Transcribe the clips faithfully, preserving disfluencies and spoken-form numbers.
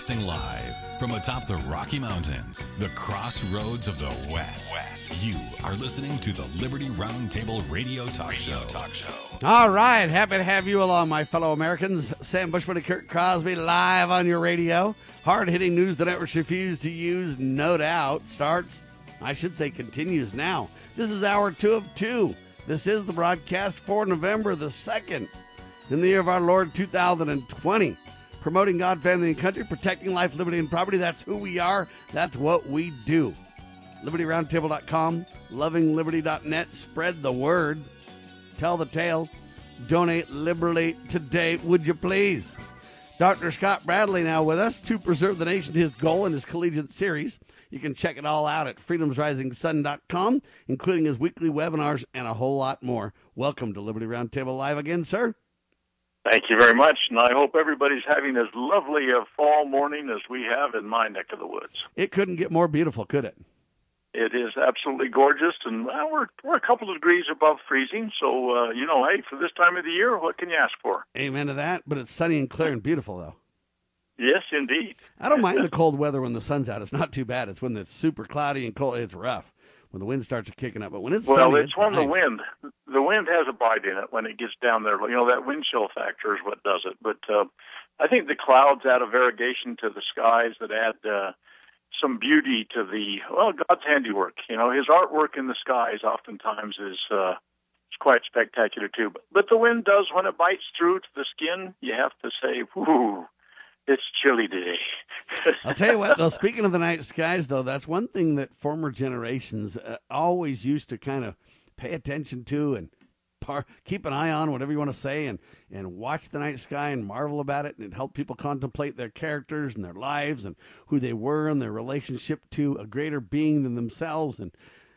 Broadcasting live from atop the Rocky Mountains, the crossroads of the West. West. You are listening to the Liberty Roundtable Radio Talk Show. Talk Show. All right, happy to have you along, my fellow Americans. Sam Bushman and Kurt Crosby live on your radio. Hard-hitting news the networks refuse to use, no doubt, starts, I should say continues now. This is hour two of two. This is the broadcast for November the second in the year of our Lord two thousand twenty. Promoting God, family, and country, protecting life, liberty, and property. That's who we are. That's what we do. Liberty Roundtable dot com, Loving Liberty dot net. Spread the word. Tell the tale. Donate liberally today, would you please? Doctor Scott Bradley now with us to preserve the nation, his goal in his collegiate series. You can check it all out at freedoms rising sun dot com, including his weekly webinars and a whole lot more. Welcome to Liberty Roundtable Live again, sir. Thank you very much, and I hope everybody's having as lovely a fall morning as we have in my neck of the woods. It couldn't get more beautiful, could it? It is absolutely gorgeous, and well, we're, we're a couple of degrees above freezing, so, uh, you know, hey, for this time of the year, what can you ask for? Amen to that, but it's sunny and clear and beautiful, though. Yes, indeed. I don't mind the cold weather when the sun's out. It's not too bad. It's when it's super cloudy and cold. It's rough when the wind starts kicking up, but when it's well, sunny, it's, it's when nice. the wind, the wind has a bite in it when it gets down there. You know, that wind chill factor is what does it, but uh, I think the clouds add a variegation to the skies that add uh, some beauty to the, well, God's handiwork. You know, his artwork in the skies oftentimes is uh, is quite spectacular, too. But, but the wind does, when it bites through to the skin, you have to say, whoo, it's chilly today. I'll tell you what, though, speaking of the night skies, though, that's one thing that former generations uh, always used to kind of pay attention to and par- keep an eye on, whatever you want to say, and, and watch the night sky and marvel about it, and it helped people contemplate their characters and their lives and who they were and their relationship to a greater being than themselves, and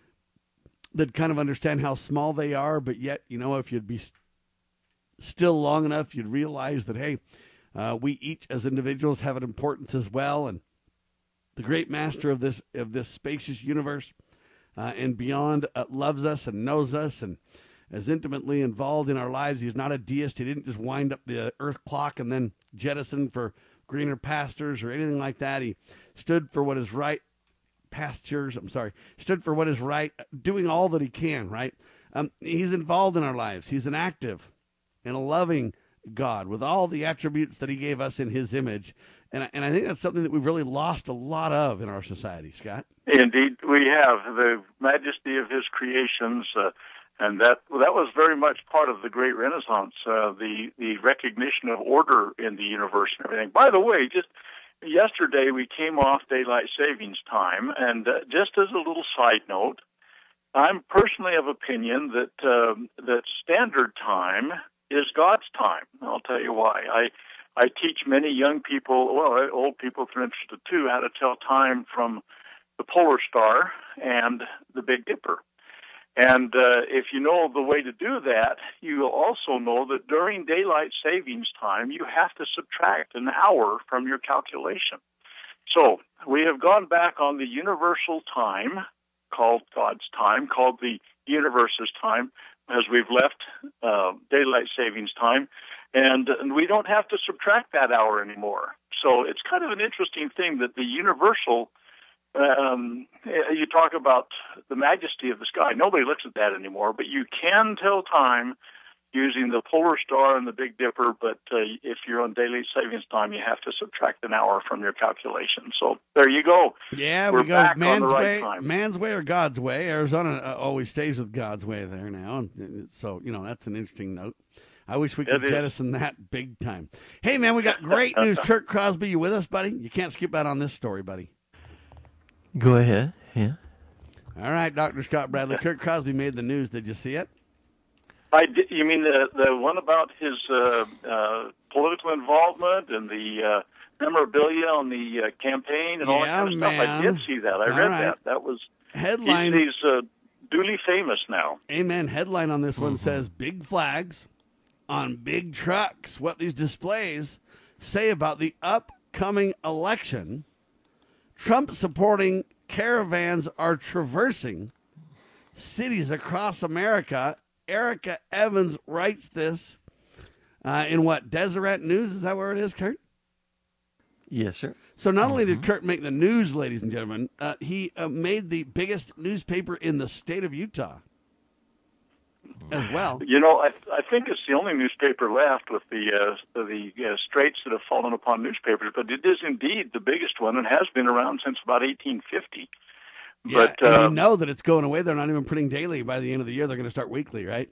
they'd kind of understand how small they are, but yet, you know, if you'd be st- still long enough, you'd realize that, hey, Uh, we each as individuals have an importance as well, and the great master of this of this spacious universe uh, and beyond uh, loves us and knows us and is intimately involved in our lives. He's not a deist. He didn't just wind up the earth clock and then jettison for greener pastures or anything like that. He stood for what is right, pastures, I'm sorry, stood for what is right, doing all that he can, right? Um, he's involved in our lives. He's an active and a loving God with all the attributes that he gave us in his image. And, and I think that's something that we've really lost a lot of in our society, Scott. Indeed, we have the majesty of his creations, uh, and that that was very much part of the Great Renaissance, uh, the, the recognition of order in the universe and everything. By the way, just yesterday we came off daylight savings time, and uh, just as a little side note, I'm personally of opinion that uh, that standard time is God's time. I'll tell you why. I I teach many young people, well, old people if they're interested too, how to tell time from the Polar Star and the Big Dipper. And uh, if you know the way to do that, you will also know that during daylight savings time, you have to subtract an hour from your calculation. So we have gone back on the universal time, called God's time, called the universe's time, as we've left uh, daylight savings time, and, and we don't have to subtract that hour anymore. So it's kind of an interesting thing that the universal, um, you talk about the majesty of the sky. Nobody looks at that anymore, but you can tell time using the Polar Star and the Big Dipper, but uh, if you're on daily savings time, you have to subtract an hour from your calculation. So there you go. Yeah, We're we go back man's on the right way, time. man's way or God's way. Arizona uh, always stays with God's way there now. And so, you know, that's an interesting note. I wish we could It jettison that big time. Hey, man, we got great news. Kurt Crosby, you with us, buddy? You can't skip out on this story, buddy. Go ahead, yeah. All right, Doctor Scott Bradley. Kurt Crosby made the news. Did you see it? I did, you mean the the one about his uh, uh, political involvement and the uh, memorabilia on the uh, campaign and all that Yeah, kind of stuff? I man. did see that. I All read right. that. That was Headline. He's, he's uh, duly famous now. Amen. Headline on this one says, big flags on big trucks. What these displays say about the upcoming election. Trump supporting caravans are traversing cities across America. Erica Evans writes this uh, in what, Deseret News? Is that where it is, Kurt? Yes, sir. So not only did Kurt make the news, ladies and gentlemen, uh, he uh, made the biggest newspaper in the state of Utah as well. You know, I I think it's the only newspaper left with the uh, the uh, straits that have fallen upon newspapers, but it is indeed the biggest one and has been around since about eighteen fifty. Yeah, but and uh, you know that it's going away. They're not even printing daily. By the end of the year, they're going to start weekly, right?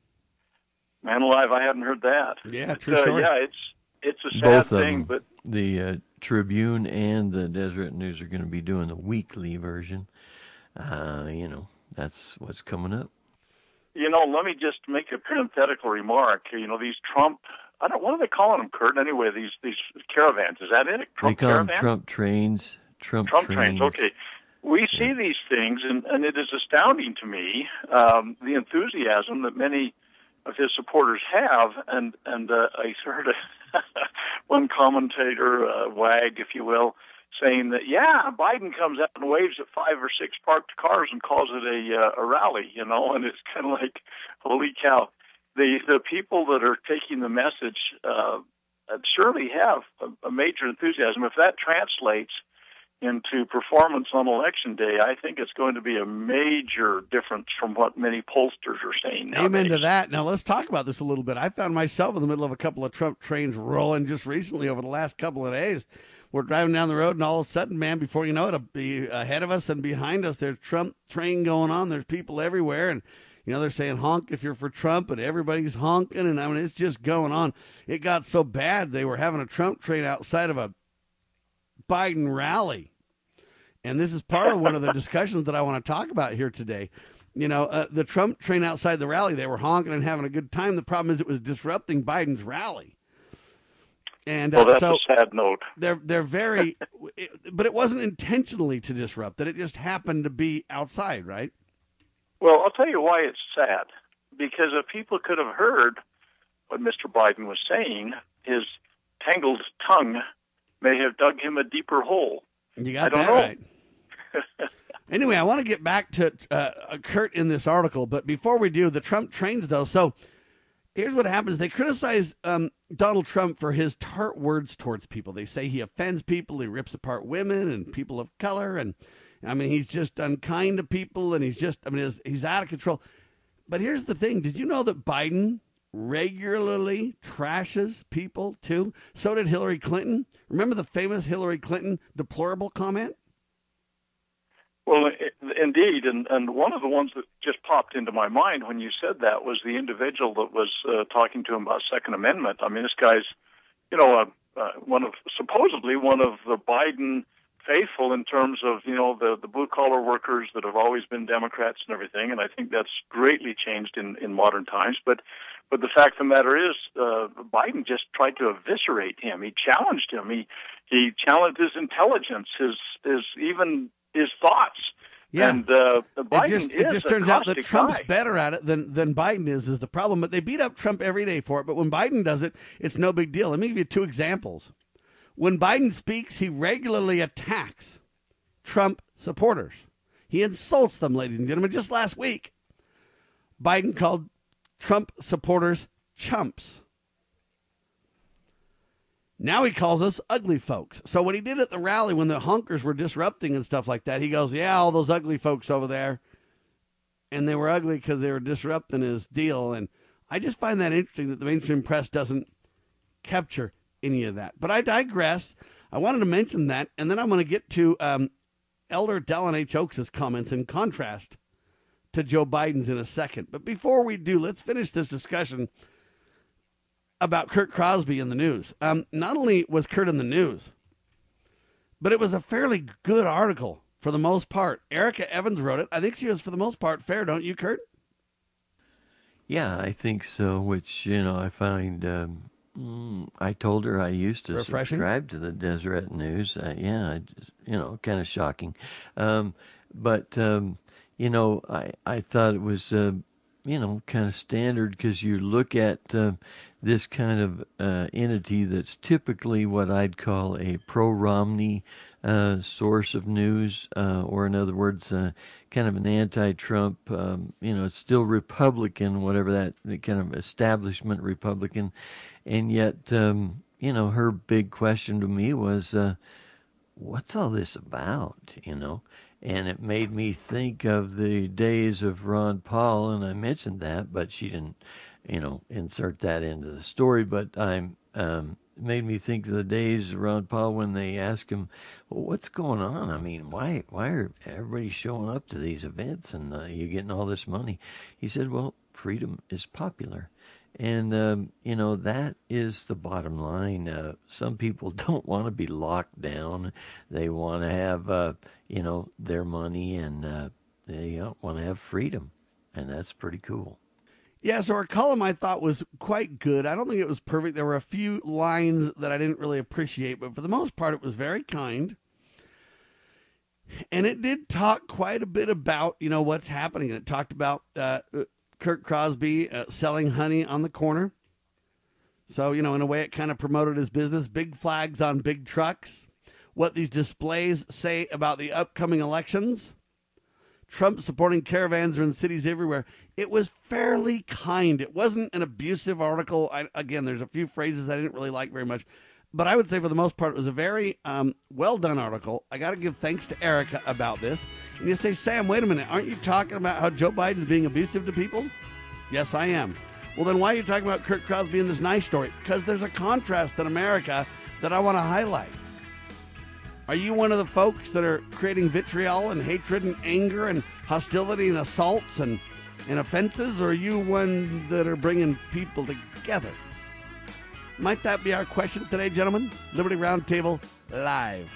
Man alive, I hadn't heard that. Yeah, true uh, story. Yeah, it's it's a sad Both of thing, them, but the uh, Tribune and the Deseret News are going to be doing the weekly version. Uh, you know, that's what's coming up. you know, let me just make a parenthetical remark. You know, these Trump, I don't, what are they calling them, Kurt? Anyway, these these caravans, is that it? Trump they call caravan? them Trump trains. Trump, Trump trains. trains. Okay. We see Yeah. these things, and, and it is astounding to me, um, the enthusiasm that many of his supporters have. And, and uh, I heard a one commentator, uh, wag, if you will, saying that, yeah, Biden comes out and waves at five or six parked cars and calls it a, uh, a rally, you know, and it's kind of like, holy cow. The, the people that are taking the message uh, surely have a, a major enthusiasm. If that translates into performance on Election Day, I think it's going to be a major difference from what many pollsters are saying nowadays. Amen to that. Now, let's talk about this a little bit. I found myself in the middle of a couple of Trump trains rolling just recently over the last couple of days. We're driving down the road, and all of a sudden, man, before you know it, be ahead of us and behind us, there's Trump train going on. There's people everywhere, and, you know, they're saying honk if you're for Trump, and everybody's honking, and, I mean, it's just going on. It got so bad, they were having a Trump train outside of a Biden rally. And this is part of one of the discussions that I want to talk about here today. You know, uh, the Trump train outside the rally, they were honking and having a good time. The problem is it was disrupting Biden's rally. And uh, well, that's so a sad note. They're they're very, it, but it wasn't intentionally to disrupt. That it just happened to be outside, right? Well, I'll tell you why it's sad. Because if people could have heard what Mister Biden was saying, his tangled tongue may have dug him a deeper hole. You got I don't that know. right. Anyway, I want to get back to uh, Kurt in this article, but before we do, the Trump trains, though. So here's what happens. They criticize um, Donald Trump for his tart words towards people. They say he offends people, he rips apart women and people of color, and, I mean, he's just unkind to people, and he's just, I mean, he's, he's out of control. But here's the thing. Did you know that Biden regularly trashes people, too? So did Hillary Clinton. Remember the famous Hillary Clinton deplorable comment? Well, indeed, and, and one of the ones that just popped into my mind when you said that was the individual that was uh, talking to him about Second Amendment. I mean, this guy's, you know, uh, uh, one of supposedly one of the Biden faithful in terms of, you know, the, the blue-collar workers that have always been Democrats and everything, and I think that's greatly changed in, in modern times. But but the fact of the matter is, uh, Biden just tried to eviscerate him. He challenged him. He he challenged his intelligence, his his even his thoughts. Yeah. And uh, Biden it just, is it just a turns out that caustic Trump's guy. better at it than, than Biden is, is the problem. But they beat up Trump every day for it. But when Biden does it, it's no big deal. Let me give you two examples. When Biden speaks, he regularly attacks Trump supporters. He insults them, ladies and gentlemen. Just last week, Biden called Trump supporters chumps. Now he calls us ugly folks. So what he did at the rally when the honkers were disrupting and stuff like that, he goes, yeah, all those ugly folks over there. And they were ugly because they were disrupting his deal. And I just find that interesting that the mainstream press doesn't capture any of that. But I digress. I wanted to mention that, and then I'm going to get to um, Elder Dallin H. Oaks' comments in contrast to Joe Biden's in a second. But before we do, let's finish this discussion about Kurt Crosby in the news. Um, not only was Kurt in the news, but it was a fairly good article for the most part. Erica Evans wrote it. I think she was, for the most part, fair, don't you, Kurt? Yeah, I think so, which, you know, I find... Um, mm, I told her I used to Refreshing? subscribe to the Deseret News. Uh, yeah, I just, you know, kind of shocking. Um, but, um, you know, I, I thought it was, uh, you know, kind of standard because you look at uh, this kind of uh, entity that's typically what I'd call a pro-Romney uh, source of news, uh, or in other words, uh, kind of an anti-Trump, um, you know, it's still Republican, whatever that kind of establishment Republican. And yet, um, you know, her big question to me was, uh, what's all this about, you know? And it made me think of the days of Ron Paul, and I mentioned that, but she didn't, you know, insert that into the story. But I'm, um, it made me think of the days of Ron Paul when they asked him, well, what's going on? I mean, why why are everybody showing up to these events and uh, you getting all this money? He said, well, freedom is popular. And, um, you know, that is the bottom line. Uh, some people don't want to be locked down. They want to have, uh, you know, their money, and uh, they uh, want to have freedom. And that's pretty cool. Yeah, so our column I thought was quite good. I don't think it was perfect. There were a few lines that I didn't really appreciate, but for the most part, it was very kind. And it did talk quite a bit about, you know, what's happening. And it talked about uh, Kurt Crosby uh, selling honey on the corner. So, you know, in a way, it kind of promoted his business. Big flags on big trucks. What these displays say about the upcoming elections. Trump supporting caravans in cities everywhere. It was fairly kind. It wasn't an abusive article. I, again, there's a few phrases I didn't really like very much. But I would say for the most part, it was a very um, well-done article. I got to give thanks to Erica about this. And you say, Sam, wait a minute. Aren't you talking about how Joe Biden is being abusive to people? Yes, I am. Well, then why are you talking about Kurt Crosby in this nice story? Because there's a contrast in America that I want to highlight. Are you one of the folks that are creating vitriol and hatred and anger and hostility and assaults and, and offenses? Or are you one that are bringing people together? Might that be our question today, gentlemen? Liberty Roundtable Live.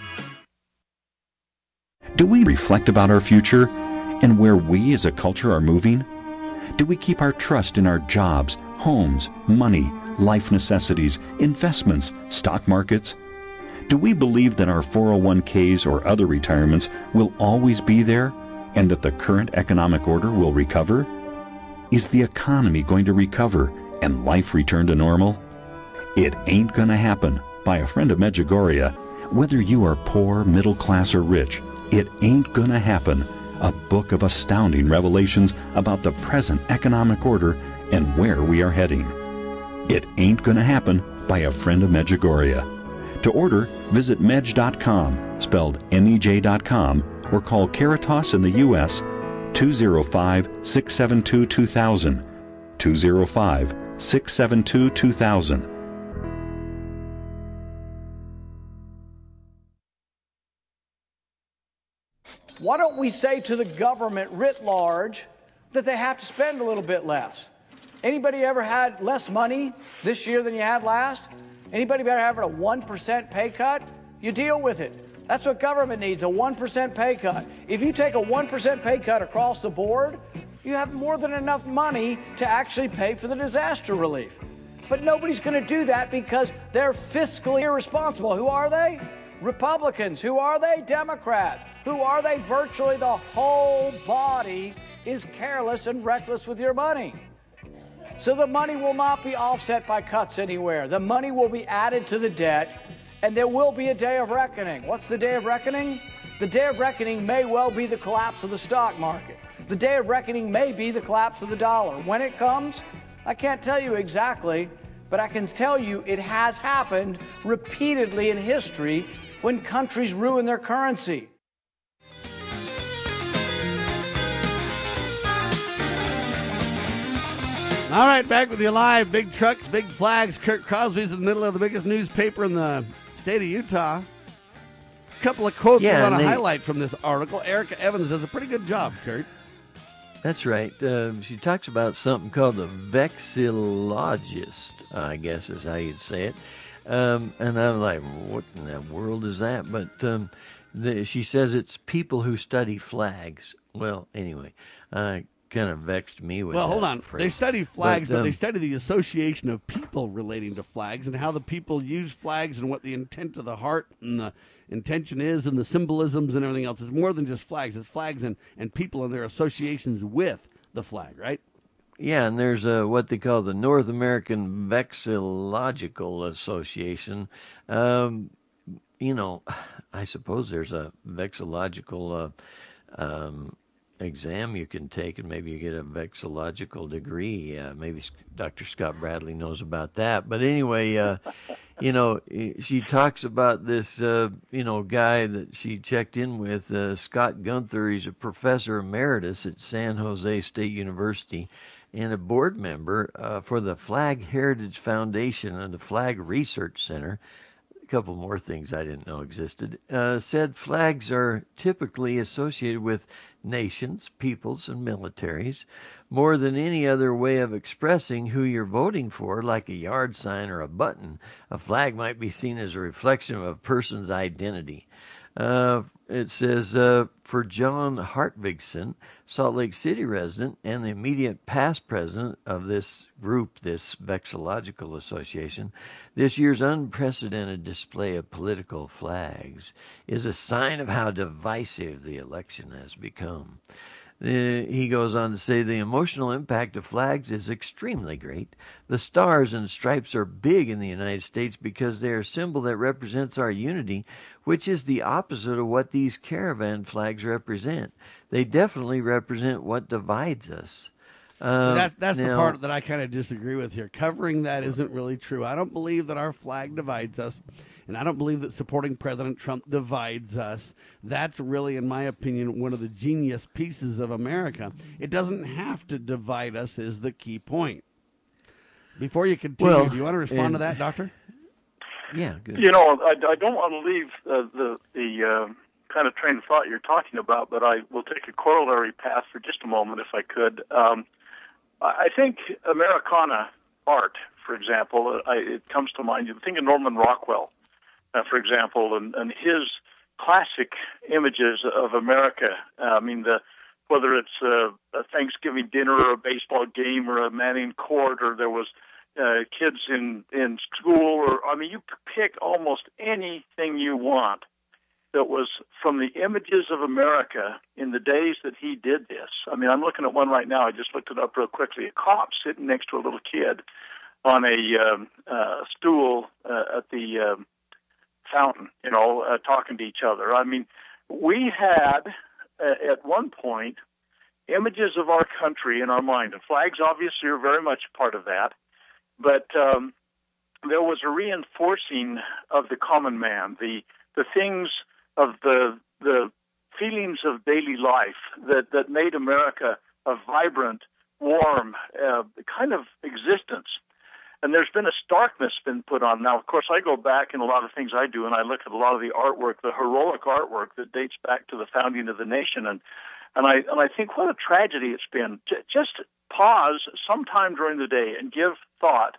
Do we reflect about our future and where we as a culture are moving? Do we keep our trust in our jobs, homes, money, life necessities, investments, stock markets? Do we believe that our four oh one k's or other retirements will always be there and that the current economic order will recover? Is the economy going to recover and life return to normal? It Ain't Gonna Happen by a friend of Medjugorje. Whether you are poor, middle class, or rich, It Ain't Gonna Happen, a book of astounding revelations about the present economic order and where we are heading. It Ain't Gonna Happen by a friend of Medjugorje. To order, visit medj dot com, spelled M E J dot com, or call Caritas in the U S two oh five, six seven two, two thousand, two oh five, six seven two, two thousand. Why don't we say to the government writ large that they have to spend a little bit less? Anybody ever had less money this year than you had last? Anybody ever having a one percent pay cut? You deal with it. That's what government needs, a one percent pay cut. If you take a one percent pay cut across the board, you have more than enough money to actually pay for the disaster relief. But nobody's going to do that because they're fiscally irresponsible. Who are they? Republicans. Who are they? Democrats. Who are they? Virtually the whole body is careless and reckless with your money. So the money will not be offset by cuts anywhere. The money will be added to the debt, and there will be a day of reckoning. What's the day of reckoning? The day of reckoning may well be the collapse of the stock market. The day of reckoning may be the collapse of the dollar. When it comes, I can't tell you exactly, but I can tell you it has happened repeatedly in history when countries ruin their currency. All right, back with you live. Big trucks, big flags. Kurt Crosby's in the middle of the biggest newspaper in the state of Utah. A couple of quotes Yeah, we want to they- highlight from this article. Erica Evans does a pretty good job, Kurt. That's right. Um, she talks about something called the vexillologist, I guess is how you'd say it. Um, and I'm like, what in the world is that? But um, the, she says it's people who study flags. Well, anyway, uh, kind of vexed me with Well, that hold on. phrase. They study flags, but, um, they study the association of people relating to flags and how the people use flags and what the intent of the heart and the intention is and the symbolisms and everything else. It's more than just flags. It's flags and, and people and their associations with the flag, right? Yeah, and there's uh, what they call the North American Vexillological Association. Um, you know, I suppose there's a vexillological uh, um, exam you can take, and maybe you get a vexillological degree. Uh, maybe Doctor Scott Bradley knows about that. But anyway, uh, you know, she talks about this, uh, you know, guy that she checked in with, uh, Scott Gunther. He's a professor emeritus at San Jose State University and a board member uh, for the Flag Heritage Foundation and the Flag Research Center. A couple more things I didn't know existed. Uh, said flags are typically associated with nations, peoples, and militaries more than any other way of expressing who you're voting for, like a yard sign or a button. A flag might be seen as a reflection of a person's identity. Uh, it says, uh, for John Hartvigsen, Salt Lake City resident and the immediate past president of this group, this Vexillological Association, this year's unprecedented display of political flags is a sign of how divisive the election has become. Uh, he goes on to say the emotional impact of flags is extremely great. The stars and stripes are big in the United States because they are a symbol that represents our unity, which is the opposite of what these caravan flags represent. They definitely represent what divides us. Uh, so that's that's now, the part that I kind of disagree with here. Covering that isn't really true. I don't believe that our flag divides us, and I don't believe that supporting President Trump divides us. That's really, in my opinion, one of the genius pieces of America. It doesn't have to divide us is the key point. Before you continue, well, do you want to respond and, to that, Doctor? Yeah, good. You know, I, I don't want to leave uh, the the uh, kind of train of thought you're talking about, but I will take a corollary path for just a moment, if I could. Um, I think Americana art, for example, I, it comes to mind. You think of Norman Rockwell, uh, for example, and, and his classic images of America. Uh, I mean, the whether it's a, a Thanksgiving dinner or a baseball game or a man in court, or there was uh, kids in, in school, or I mean, you pick almost anything you want that was from the images of America in the days that he did this. I mean, I'm looking at one right now. I just looked it up real quickly. A cop sitting next to a little kid on a um, uh, stool uh, at the um, fountain, you know, uh, talking to each other. I mean, we had uh, at one point images of our country in our mind. And flags obviously are very much part of that. But um, there was a reinforcing of the common man, the the things of the the feelings of daily life that, that made America a vibrant, warm uh, kind of existence. And there's been a starkness been put on. Now, of course, I go back in a lot of things I do, and I look at a lot of the artwork, the heroic artwork that dates back to the founding of the nation. And, and, I, and I think what a tragedy it's been. J- just pause sometime during the day and give thought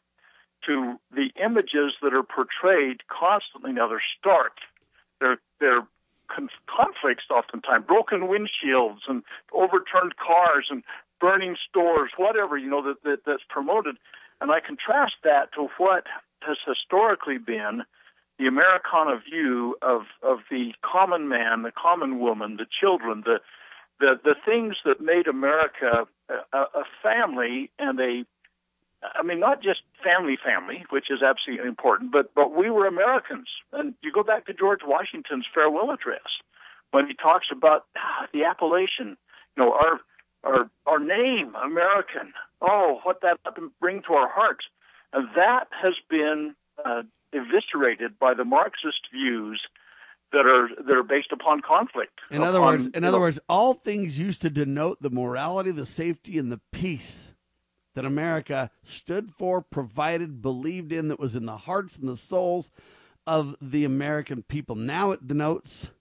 to the images that are portrayed constantly. Now, they're stark. They're, they're conflicts oftentimes, broken windshields and overturned cars and burning stores, whatever, you know, that, that that's promoted. And I contrast that to what has historically been the Americana view of, of the common man, the common woman, the children, the the, the things that made America a, a family and a, I mean, not just family family, which is absolutely important, but, but we were Americans. And you go back to George Washington's farewell address when he talks about ah, the appellation, you know, our Our our name, American. Oh, what that can bring to our hearts. And that has been uh, eviscerated by the Marxist views that are that are based upon conflict. In other upon, words, in other know, words, all things used to denote the morality, the safety, and the peace that America stood for, provided, believed in, that was in the hearts and the souls of the American people. Now it denotes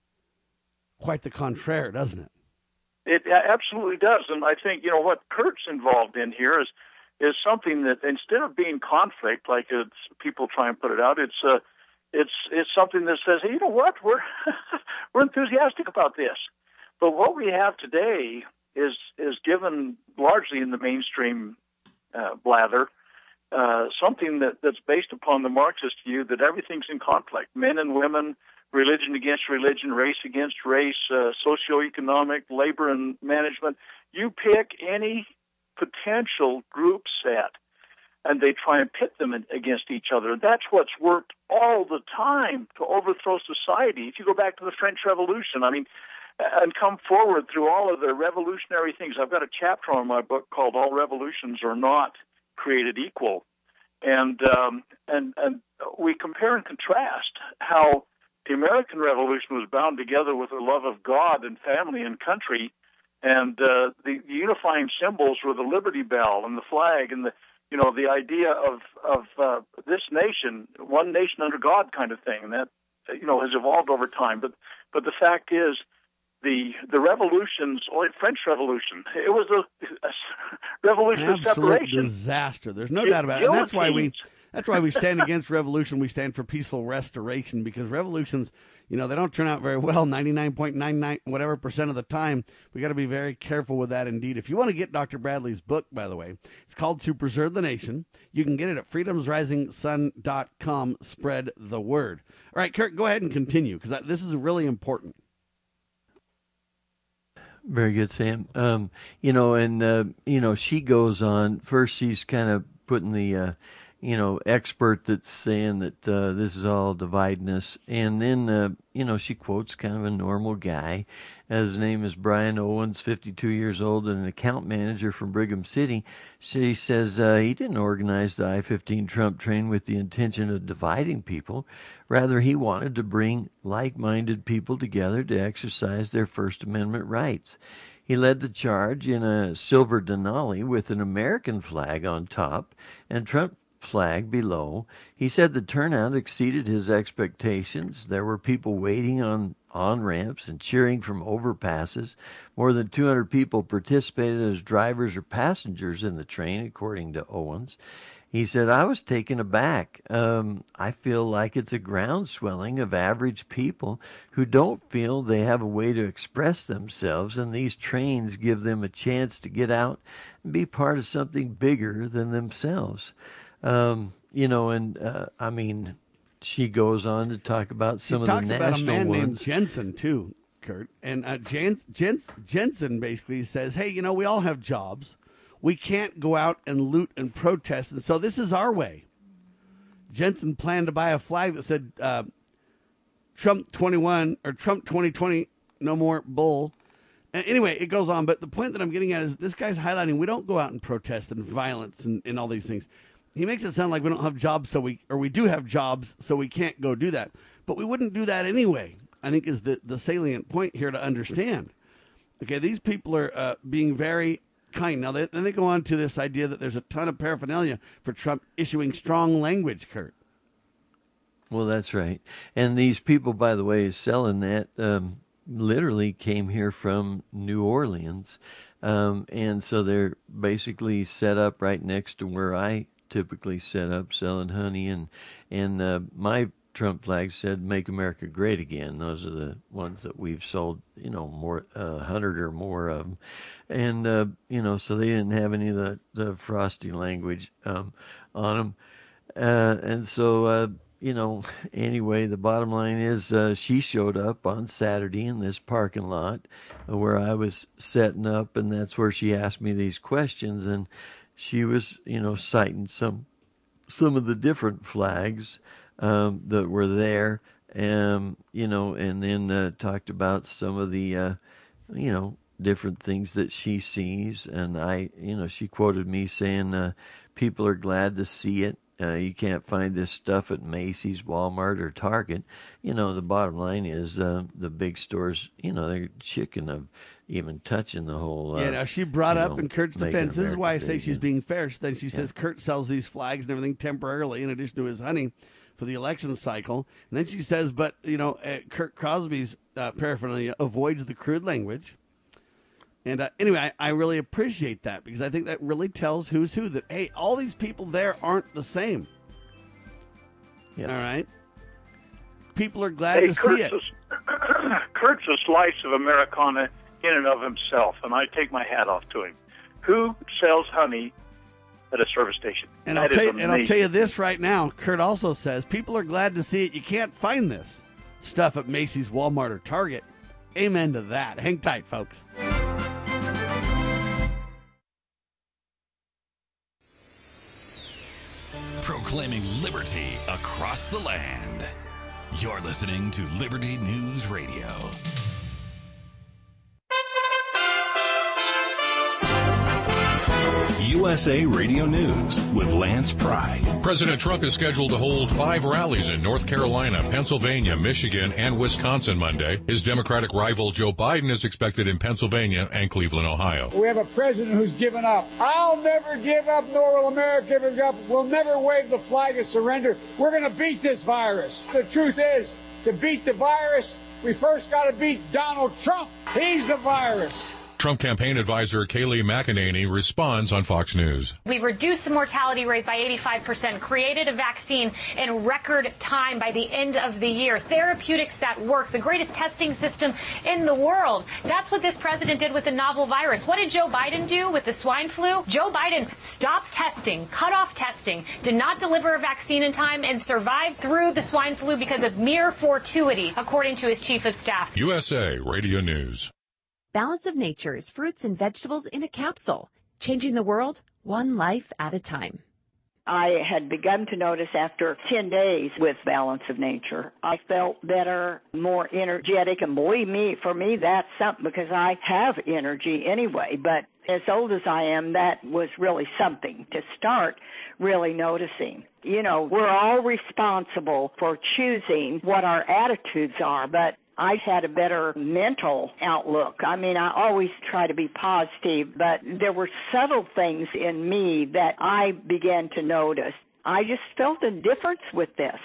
quite the contrary, doesn't it? It absolutely does, and I think, you know, what Kurt's involved in here is is something that instead of being conflict, like it's, people try and put it out, it's uh, it's it's something that says, hey, you know what, we're we're enthusiastic about this. But what we have today is is given largely in the mainstream uh, blather uh, something that, that's based upon the Marxist view that everything's in conflict, men and women, religion against religion, race against race, uh, socioeconomic, labor and management. You pick any potential group set, and they try and pit them against each other. That's what's worked all the time to overthrow society. If you go back to the French Revolution, I mean, and come forward through all of the revolutionary things. I've got a chapter on my book called All Revolutions Are Not Created Equal. and um, and and we compare and contrast how the American Revolution was bound together with the love of God and family and country, and uh, the unifying symbols were the Liberty Bell and the flag and the you know the idea of of uh, this nation, one nation under God kind of thing, and that you know has evolved over time. But but the fact is, the the revolutions, or French Revolution, it was a, a revolution An of absolute separation. disaster. There's no It- doubt about it. And that's why we guillotines. that's why we stand against revolution. We stand for peaceful restoration, because revolutions, you know, they don't turn out very well ninety-nine point nine nine whatever percent of the time. We got to be very careful with that indeed. If you want to get Doctor Bradley's book, by the way, it's called To Preserve the Nation. You can get it at freedoms rising sun dot com. Spread the word. All right, Kurt, go ahead and continue, because this is really important. Very good, Sam. Um, you know, and, uh, you know, she goes on. First, she's kind of putting the, uh, you know, expert that's saying that uh, this is all dividing us. And then, uh, you know, she quotes kind of a normal guy. His name is Brian Owens, fifty-two years old, and an account manager from Brigham City. She says uh, he didn't organize the I fifteen Trump train with the intention of dividing people. Rather, he wanted to bring like-minded people together to exercise their First Amendment rights. He led the charge in a silver Denali with an American flag on top and Trump flag below. He said the turnout exceeded his expectations. There were people waiting on on-ramps and cheering from overpasses. More than two hundred people participated as drivers or passengers in the train, according to Owens. He said, I was taken aback. Um, I feel like it's a groundswelling of average people who don't feel they have a way to express themselves, and these trains give them a chance to get out and be part of something bigger than themselves. Um, you know, and uh, I mean, she goes on to talk about some He of talks the about national a man named ones. Jensen too, Kurt, and uh, Jens, Jens, Jensen basically says, "Hey, you know, we all have jobs. We can't go out and loot and protest, and so this is our way." Jensen planned to buy a flag that said uh, "Trump twenty-one" or "Trump twenty twenty, no more bull." And anyway, it goes on, but the point that I'm getting at is this guy's highlighting we don't go out and protest and violence and, and all these things. He makes it sound like we don't have jobs, so we or we do have jobs, so we can't go do that. But we wouldn't do that anyway, I think is the, the salient point here to understand. Okay, these people are uh, being very kind. Now, they, then they go on to this idea that there's a ton of paraphernalia for Trump issuing strong language, Kurt. Well, that's right. And these people, by the way, selling that um, literally came here from New Orleans. Um, and so they're basically set up right next to where I typically set up selling honey. And, and uh, my Trump flag said, "Make America Great Again." Those are the ones that we've sold, you know, more, a uh, hundred or more of them. And, uh, you know, so they didn't have any of the, the frosty language um, on them. Uh, and so, uh, you know, anyway, the bottom line is uh, she showed up on Saturday in this parking lot where I was setting up, and that's where she asked me these questions. And she was, you know, citing some some of the different flags um, that were there, um, you know, and then uh, talked about some of the, uh, you know, different things that she sees. And I, you know, she quoted me saying, uh, people are glad to see it. Uh, you can't find this stuff at Macy's, Walmart, or Target. You know, the bottom line is uh, the big stores, you know, they're chicken of even touching the whole... Uh, yeah, now she brought you up know, in Kurt's making defense, this is America why I great say she's again. being fair. Then she says Kurt sells these flags and everything temporarily in addition to his honey for the election cycle. And then she says, but, you know, uh, Kurt Crosby's uh, paraphernalia avoids the crude language. And uh, anyway, I, I really appreciate that because I think that really tells who's who, that, hey, all these people there aren't the same. Yeah. All right? People are glad Hey, to Kurt's see it. A, Kurt's a slice of Americana in and of himself, and I take my hat off to him. Who sells honey at a service station? And That I'll tell is you, and I'll amazing. tell you this right now. Kurt also says people are glad to see it. You can't find this stuff at Macy's, Walmart, or Target. Amen to that. Hang tight, folks. Proclaiming liberty across the land. You're listening to Liberty News Radio. U S A Radio News with Lance Pry. President Trump is scheduled to hold five rallies in North Carolina, Pennsylvania, Michigan, and Wisconsin Monday. His Democratic rival Joe Biden is expected in Pennsylvania and Cleveland, Ohio. We have a president who's given up. I'll never give up, nor will America give up. We'll never wave the flag of surrender. We're going to beat this virus. The truth is, to beat the virus, we first got to beat Donald Trump. He's the virus. Trump campaign advisor Kayleigh McEnany responds on Fox News. We've reduced the mortality rate by eighty-five percent, created a vaccine in record time by the end of the year, therapeutics that work, the greatest testing system in the world. That's what this president did with the novel virus. What did Joe Biden do with the swine flu? Joe Biden stopped testing, cut off testing, did not deliver a vaccine in time, and survived through the swine flu because of mere fortuity, according to his chief of staff. U S A Radio News. Balance of Nature's fruits and vegetables in a capsule, changing the world one life at a time. I had begun to notice after ten days with Balance of Nature, I felt better, more energetic, and believe me, for me, that's something because I have energy anyway, but as old as I am, that was really something to start really noticing. You know, we're all responsible for choosing what our attitudes are, but I had a better mental outlook. I mean, I always try to be positive, but there were subtle things in me that I began to notice. I just felt a difference with this.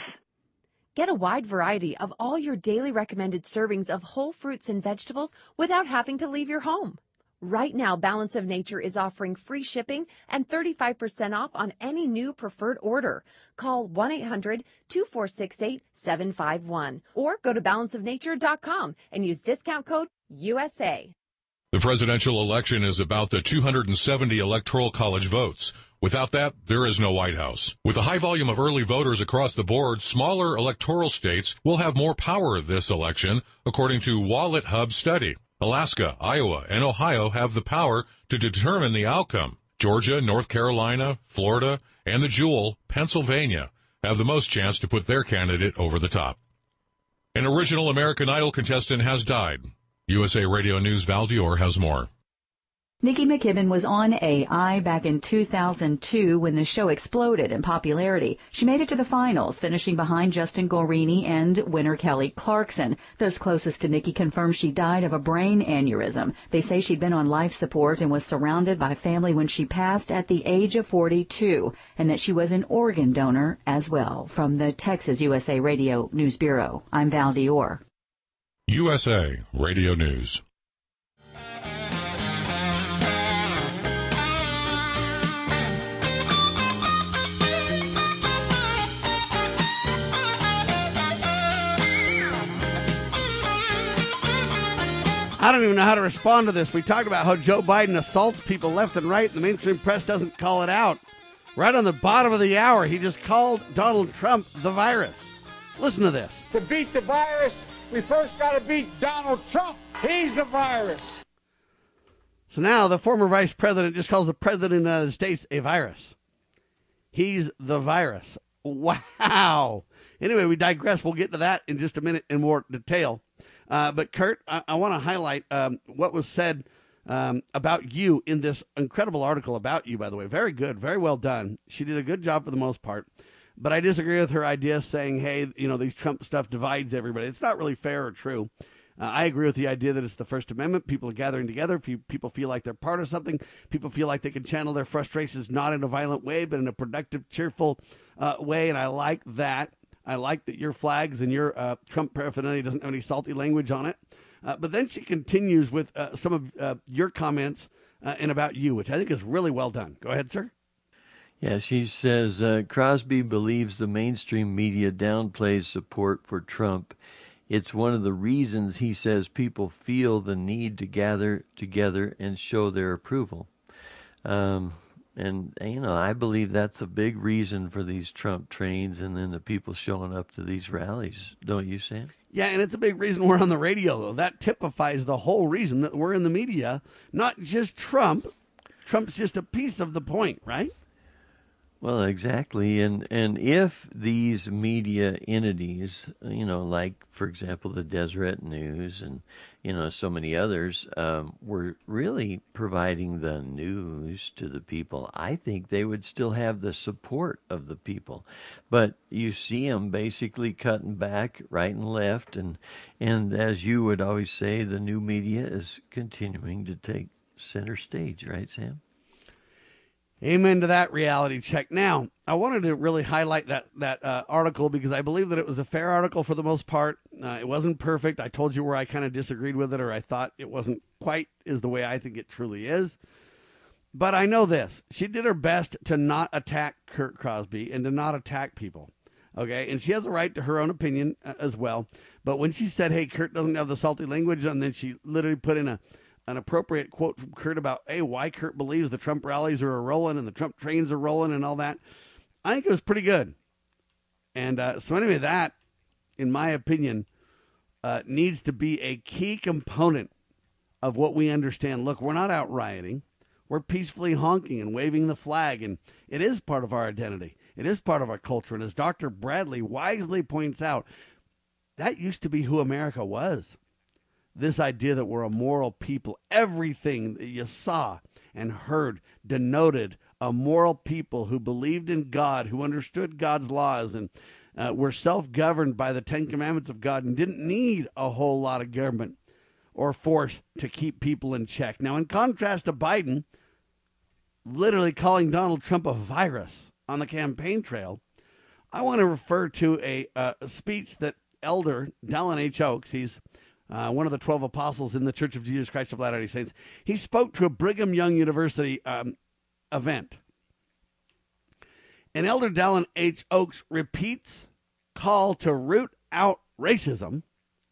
Get a wide variety of all your daily recommended servings of whole fruits and vegetables without having to leave your home. Right now, Balance of Nature is offering free shipping and thirty-five percent off on any new preferred order. Call one eight hundred two four six eight seven five one or go to balance of nature dot com and use discount code U S A. The presidential election is about the two hundred seventy electoral college votes. Without that, there is no White House. With a high volume of early voters across the board, smaller electoral states will have more power this election, according to Wallet Hub study. Alaska, Iowa, and Ohio have the power to determine the outcome. Georgia, North Carolina, Florida, and the Jewel, Pennsylvania, have the most chance to put their candidate over the top. An original American Idol contestant has died. U S A Radio News' Val Dior has more. Nikki McKibben was on A I back in two thousand two when the show exploded in popularity. She made it to the finals, finishing behind Justin Guarini and winner Kelly Clarkson. Those closest to Nikki confirmed she died of a brain aneurysm. They say she'd been on life support and was surrounded by family when she passed at the age of forty-two, and that she was an organ donor as well. From the Texas U S A Radio News Bureau, I'm Val Dior. U S A Radio News. I don't even know how to respond to this. We talked about how Joe Biden assaults people left and right, and the mainstream press doesn't call it out. Right on the bottom of the hour, he just called Donald Trump the virus. Listen to this. To beat the virus, we first got to beat Donald Trump. He's the virus. So now the former vice president just calls the president of the United States a virus. He's the virus. Wow. Anyway, we digress. We'll get to that in just a minute in more detail. Uh, but, Kurt, I, I want to highlight um, what was said um, about you in this incredible article about you, by the way. Very good. Very well done. She did a good job for the most part. But I disagree with her idea saying, hey, you know, these Trump stuff divides everybody. It's not really fair or true. Uh, I agree with the idea that it's the First Amendment. People are gathering together. People feel like they're part of something. People feel like they can channel their frustrations not in a violent way, but in a productive, cheerful uh, way. And I like that. I like that your flags and your uh, Trump paraphernalia doesn't have any salty language on it. Uh, but then she continues with uh, some of uh, your comments uh, and about you, which I think is really well done. Go ahead, sir. Yeah, she says, uh, Crosby believes the mainstream media downplays support for Trump. It's one of the reasons he says people feel the need to gather together and show their approval. Um And, you know, I believe that's a big reason for these Trump trains and then the people showing up to these rallies. Don't you, Sam? Yeah, and it's a big reason we're on the radio, though. That typifies the whole reason that we're in the media, not just Trump. Trump's just a piece of the point, right? Well, exactly. And, and if these media entities, you know, like, for example, the Deseret News and, you know, so many others, um, were really providing the news to the people, I think they would still have the support of the people. But you see them basically cutting back right and left, and and as you would always say, the new media is continuing to take center stage, right, Sam? Amen to that reality check. Now, I wanted to really highlight that that uh, article because I believe that it was a fair article for the most part. Uh, it wasn't perfect. I told you where I kind of disagreed with it, or I thought it wasn't quite is the way I think it truly is. But I know this. She did her best to not attack Kurt Crosby and to not attack people. Okay, and she has a right to her own opinion uh, as well. But when she said, hey, Kurt doesn't have the salty language, and then she literally put in a an appropriate quote from Kurt about, hey, why Kurt believes the Trump rallies are rolling and the Trump trains are rolling and all that. I think it was pretty good. And uh, so anyway, that, in my opinion, uh, needs to be a key component of what we understand. Look, we're not out rioting. We're peacefully honking and waving the flag, and it is part of our identity. It is part of our culture. And as Doctor Bradley wisely points out, that used to be who America was. This idea that we're a moral people, everything that you saw and heard denoted a moral people who believed in God, who understood God's laws, and uh, were self-governed by the Ten Commandments of God and didn't need a whole lot of government or force to keep people in check. Now, in contrast to Biden literally calling Donald Trump a virus on the campaign trail, I want to refer to a, uh, a speech that Elder Dallin H. Oaks, he's Uh, one of the twelve apostles in the Church of Jesus Christ of Latter-day Saints, he spoke to a Brigham Young University um, event. And Elder Dallin H. Oaks repeats call to root out racism.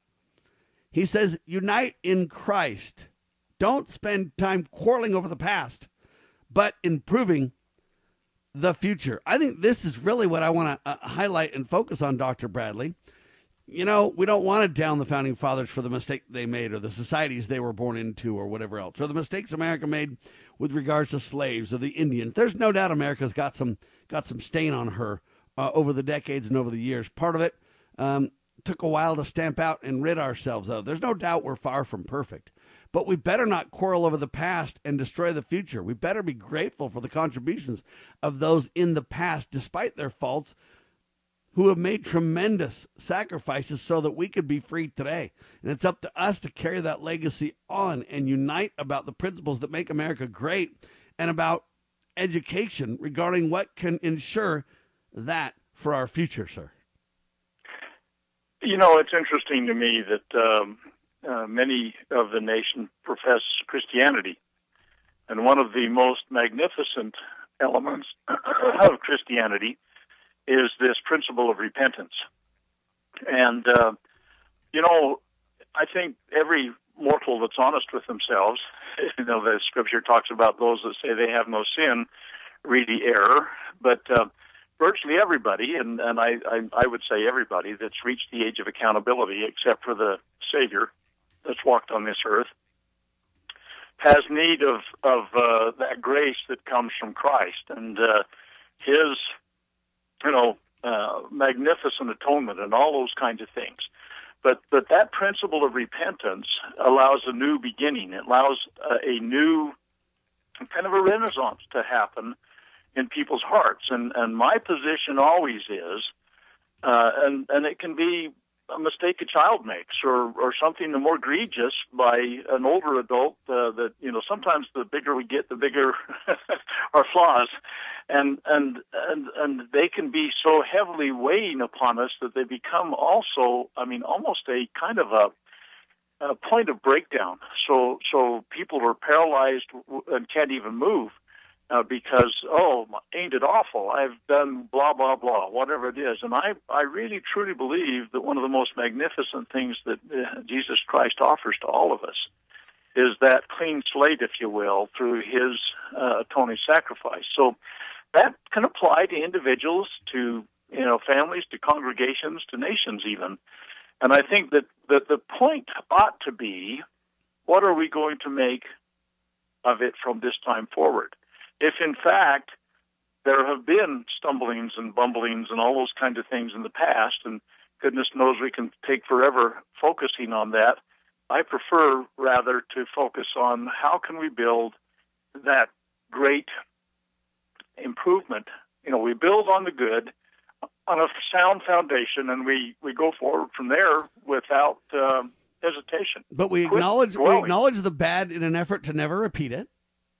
He says, unite in Christ. Don't spend time quarreling over the past, but improving the future. I think this is really what I want to uh, highlight and focus on, Doctor Bradley. You know, we don't want to down the Founding Fathers for the mistake they made or the societies they were born into or whatever else, or the mistakes America made with regards to slaves or the Indians. There's no doubt America's got some got some stain on her uh, over the decades and over the years. Part of it um, took a while to stamp out and rid ourselves of. There's no doubt we're far from perfect. But we better not quarrel over the past and destroy the future. We better be grateful for the contributions of those in the past, despite their faults, who have made tremendous sacrifices so that we could be free today. And it's up to us to carry that legacy on and unite about the principles that make America great and about education regarding what can ensure that for our future, sir. You know, it's interesting to me that um, uh, many of the nation profess Christianity. And one of the most magnificent elements of Christianity is this principle of repentance. And, uh, you know, I think every mortal that's honest with themselves, you know, the scripture talks about those that say they have no sin, really err, but uh, virtually everybody, and, and I, I, I would say everybody that's reached the age of accountability, except for the Savior that's walked on this earth, has need of, of uh, that grace that comes from Christ and uh, his you know, uh, magnificent atonement and all those kinds of things. But but that principle of repentance allows a new beginning. It allows uh, a new kind of a renaissance to happen in people's hearts. And, and my position always is, uh, and, and it can be a mistake a child makes or, or something more egregious by an older adult uh, that, you know, sometimes the bigger we get, the bigger our flaws. And, and, and, and they can be so heavily weighing upon us that they become also, I mean, almost a kind of a, a point of breakdown. So, so people are paralyzed and can't even move. Uh, because, oh, ain't it awful? I've done blah, blah, blah, whatever it is. And I, I really, truly believe that one of the most magnificent things that uh, Jesus Christ offers to all of us is that clean slate, if you will, through his uh, atoning sacrifice. So that can apply to individuals, to, you know, families, to congregations, to nations even. And I think that, that the point ought to be, what are we going to make of it from this time forward? If, in fact, there have been stumblings and bumblings and all those kinds of things in the past, and goodness knows we can take forever focusing on that, I prefer rather to focus on how can we build that great improvement. You know, we build on the good, on a sound foundation, and we, we go forward from there without uh, hesitation. But we Quit acknowledge we dwelling. acknowledge the bad in an effort to never repeat it.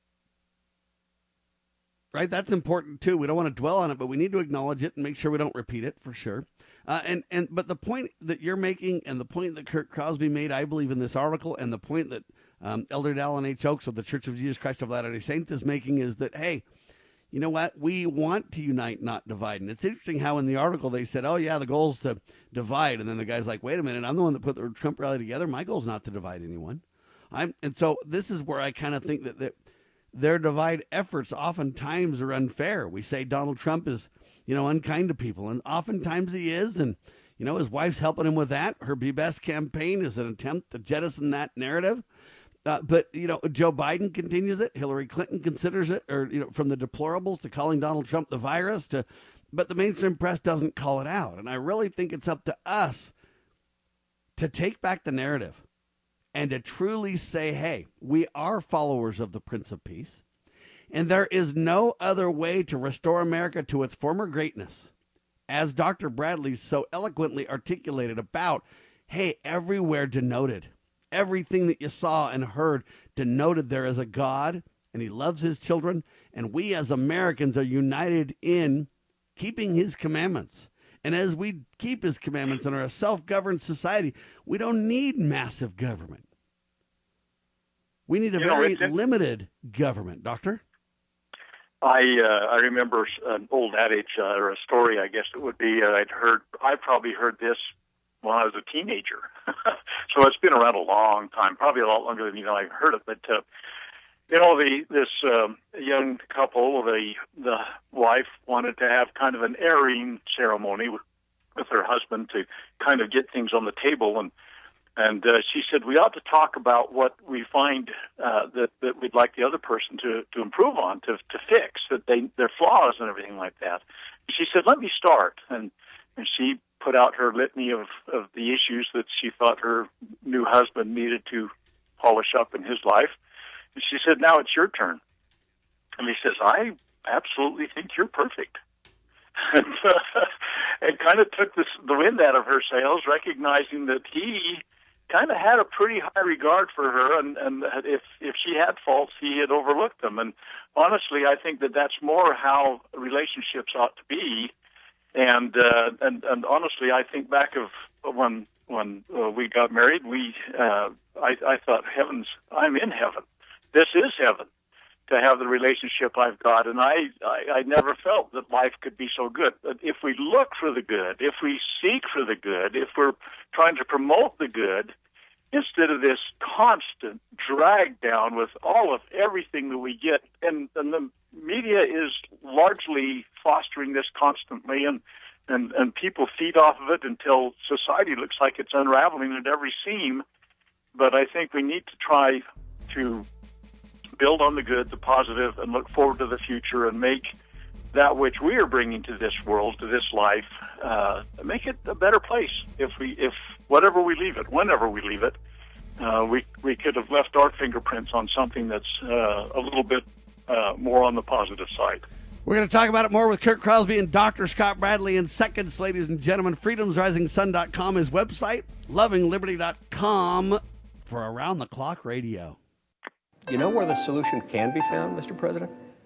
Right? That's important, too. We don't want to dwell on it, but we need to acknowledge it and make sure we don't repeat it, for sure. Uh, and, and But the point that you're making and the point that Kurt Crosby made, I believe, in this article, and the point that um, Elder Dallin H. Oaks of the Church of Jesus Christ of Latter-day Saints is making is that, hey, you know what? We want to unite, not divide. And it's interesting how in the article they said, oh, yeah, the goal is to divide. And then the guy's like, wait a minute, I'm the one that put the Trump rally together. My goal is not to divide anyone. I'm, and so this is where I kind of think that, that their divide efforts oftentimes are unfair. We say Donald Trump is, you know, unkind to people, and oftentimes he is. And, you know, his wife's helping him with that. Her Be Best campaign is an attempt to jettison that narrative. Uh, but, you know, Joe Biden continues it. Hillary Clinton considers it, or, you know, from the deplorables to calling Donald Trump the virus to, but the mainstream press doesn't call it out. And I really think it's up to us to take back the narrative and to truly say, hey, we are followers of the Prince of Peace, and there is no other way to restore America to its former greatness, as Doctor Bradley so eloquently articulated about, hey, everywhere denoted. Everything that you saw and heard denoted there is a God, and he loves his children, and we as Americans are united in keeping his commandments. And as we keep his commandments and are a self-governed society, we don't need massive government. We need a You know, very it's- limited government, Doctor. I uh, I remember an old adage uh, or a story, I guess it would be. Uh, I'd heard. I probably heard this when I was a teenager, so it's been around a long time, probably a lot longer than you know I've heard it. But uh, you know, the this um, young couple, the the wife wanted to have kind of an airing ceremony with, with her husband to kind of get things on the table, and and uh, she said we ought to talk about what we find uh, that that we'd like the other person to to improve on, to to fix, that they their flaws and everything like that. She said, let me start, and and she put out her litany of, of the issues that she thought her new husband needed to polish up in his life. And she said, now it's your turn. And he says, I absolutely think you're perfect. and uh, it kind of took this, the wind out of her sails, recognizing that he kind of had a pretty high regard for her, and, and if, if she had faults, he had overlooked them. And honestly, I think that that's more how relationships ought to be. And uh, and and honestly, I think back of when when uh, we got married, we uh, I, I thought, heavens, I'm in heaven. This is heaven, to have the relationship I've got. And I, I I never felt that life could be so good. But if we look for the good, if we seek for the good, if we're trying to promote the good, instead of this constant drag down with all of everything that we get, and, and the media is largely fostering this constantly, and, and, and people feed off of it until society looks like it's unraveling at every seam. But I think we need to try to build on the good, the positive, and look forward to the future, and make that which we are bringing to this world, to this life, uh, make it a better place. If we, if whatever we leave it, whenever we leave it, uh, we we could have left our fingerprints on something that's uh, a little bit uh, more on the positive side. We're going to talk about it more with Kurt Crosby and Doctor Scott Bradley in seconds, ladies and gentlemen. freedoms rising sun dot com is website, loving liberty dot com for Around the Clock Radio. You know where the solution can be found, Mister President?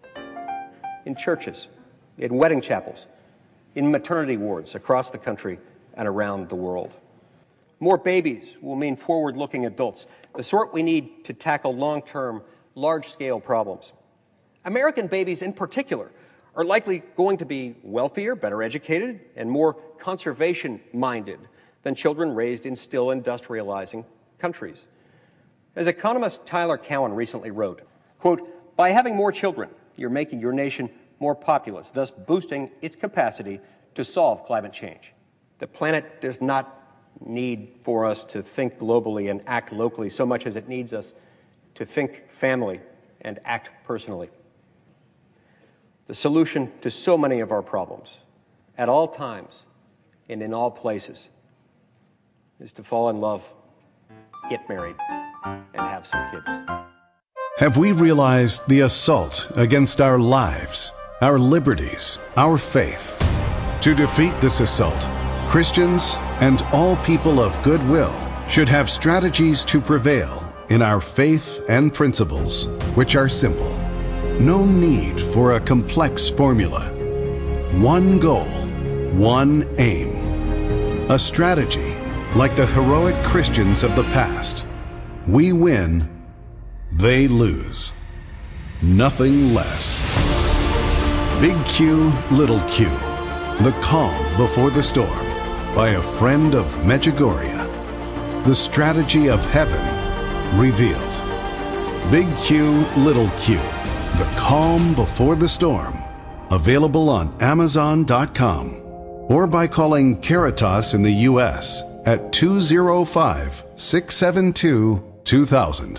In churches, in wedding chapels, in maternity wards across the country and around the world. More babies will mean forward-looking adults, the sort we need to tackle long-term, large-scale problems. American babies in particular are likely going to be wealthier, better educated, and more conservation-minded than children raised in still industrializing countries. As economist Tyler Cowen recently wrote, quote, by having more children, you're making your nation more populous, thus boosting its capacity to solve climate change. The planet does not need for us to think globally and act locally so much as it needs us to think family and act personally. The solution to so many of our problems, at all times and in all places, is to fall in love get married, and have some kids. Have we realized the assault against our lives, our liberties, our faith? To defeat this assault, Christians and all people of goodwill should have strategies to prevail in our faith and principles, which are simple. No need for a complex formula. One goal, one aim. A strategy like the heroic Christians of the past. We win, they lose. Nothing less. Big Q, Little Q. The Calm Before the Storm by a friend of Medjugorje. The strategy of heaven revealed. Big Q, Little Q. The Calm Before the Storm. Available on Amazon dot com or by calling Caritas in the U S at two oh five, six seven two, two thousand.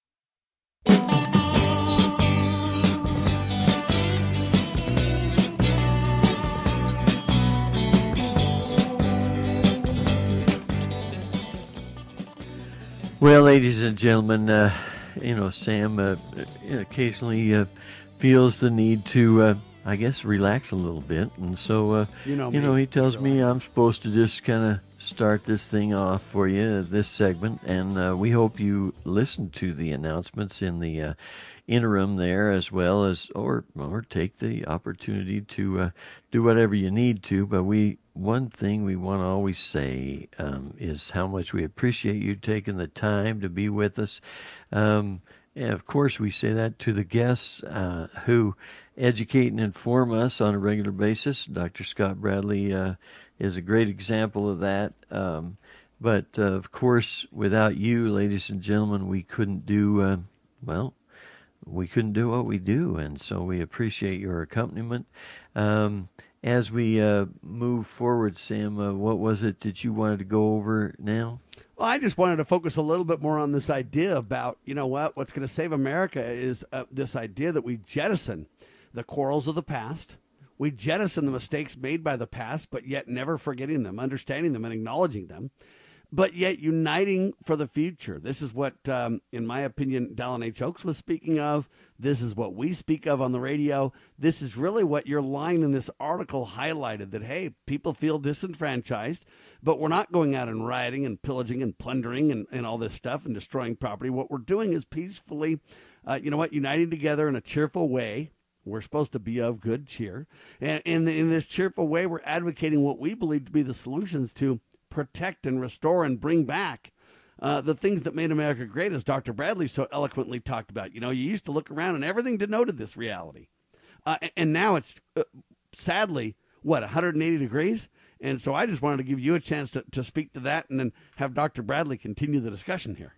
Well, ladies and gentlemen, uh, you know, Sam uh, occasionally uh, feels the need to, uh, I guess, relax a little bit. And so, uh, you know, you know he tells me I'm supposed to just kind of start this thing off for you, this segment. And uh, we hope you listen to the announcements in the uh, interim there, as well as, or, or take the opportunity to uh, do whatever you need to. But we one thing we want to always say um, is how much we appreciate you taking the time to be with us. Um, and of course, we say that to the guests uh, who educate and inform us on a regular basis. Doctor Scott Bradley uh, is a great example of that. Um, but, uh, of course, without you, ladies and gentlemen, we couldn't do, uh, well, we couldn't do what we do. And so we appreciate your accompaniment. Um, As we uh, move forward, Sam, uh, what was it that you wanted to go over now? Well, I just wanted to focus a little bit more on this idea about, you know what, what's going to save America is uh, this idea that we jettison the quarrels of the past. We jettison the mistakes made by the past, but yet never forgetting them, understanding them, and acknowledging them, but yet uniting for the future. This is what, um, in my opinion, Dallin H. Oaks was speaking of. This is what we speak of on the radio. This is really what your line in this article highlighted, that, hey, people feel disenfranchised, but we're not going out and rioting and pillaging and plundering and, and all this stuff and destroying property. What we're doing is peacefully, uh, you know what, uniting together in a cheerful way. We're supposed to be of good cheer. And, and in this cheerful way, we're advocating what we believe to be the solutions to protect and restore and bring back uh, the things that made America great, as Doctor Bradley so eloquently talked about. You know, you used to look around and everything denoted this reality. Uh, and now it's, uh, sadly, what, one hundred eighty degrees? And so I just wanted to give you a chance to, to speak to that and then have Doctor Bradley continue the discussion here.